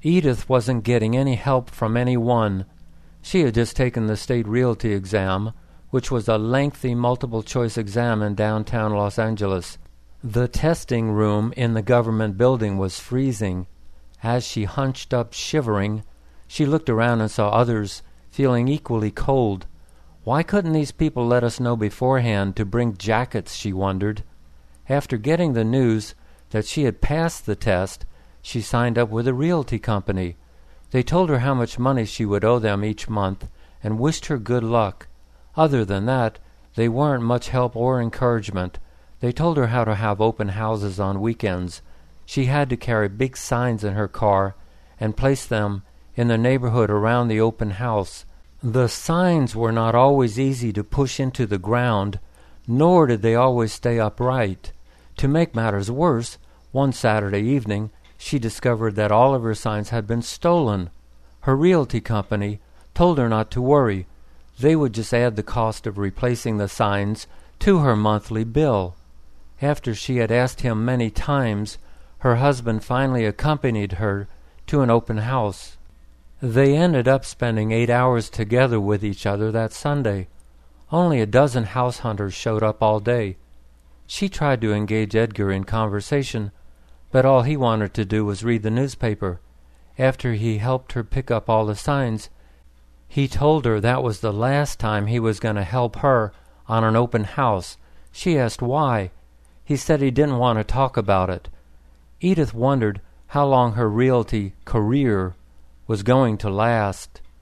Edith wasn't getting any help from anyone. She had just taken the state realty exam, which was a lengthy multiple-choice exam in downtown Los Angeles. The testing room in the government building was freezing. As she hunched up shivering, she looked around and saw others feeling equally cold. Why couldn't these people let us know beforehand to bring jackets, she wondered. After getting the news that she had passed the test, she signed up with a realty company. They told her how much money she would owe them each month and wished her good luck. Other than that, they weren't much help or encouragement. They told her how to have open houses on weekends. She had to carry big signs in her car and place them in the neighborhood around the open house. The signs were not always easy to push into the ground, nor did they always stay upright. To make matters worse, one Saturday evening, she discovered that all of her signs had been stolen. Her realty company told her not to worry. They would just add the cost of replacing the signs to her monthly bill. After she had asked him many times, her husband finally accompanied her to an open house. They ended up spending 8 hours together with each other that Sunday. Only a dozen house hunters showed up all day. She tried to engage Edgar in conversation, but all he wanted to do was read the newspaper. After he helped her pick up all the signs, he told her that was the last time he was going to help her on an open house. She asked why. He said he didn't want to talk about it. Edith wondered how long her realty career was going to last.